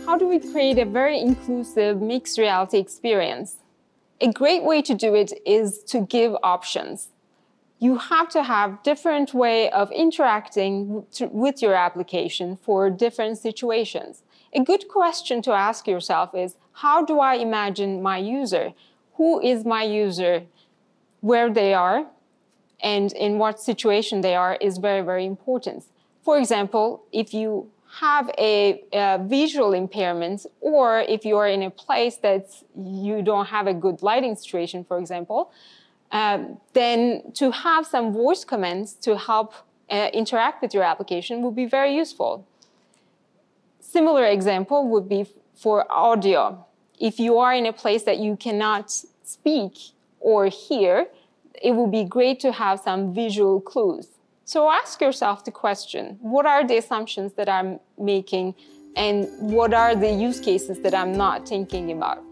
how do we create a very inclusive mixed reality experience? A great way to do it is to give options. You have to have different way of interacting with your application for different situations. A good question to ask yourself is, how do I imagine my user? Who is my user? Where they are and in what situation they are is very, very important. For example, if you have a visual impairment, or if you are in a place that you don't have a good lighting situation, for example, then to have some voice commands to help interact with your application would be very useful. Similar example would be for audio. If you are in a place that you cannot speak or hear, it would be great to have some visual clues. So ask yourself the question, what are the assumptions that I'm making and what are the use cases that I'm not thinking about?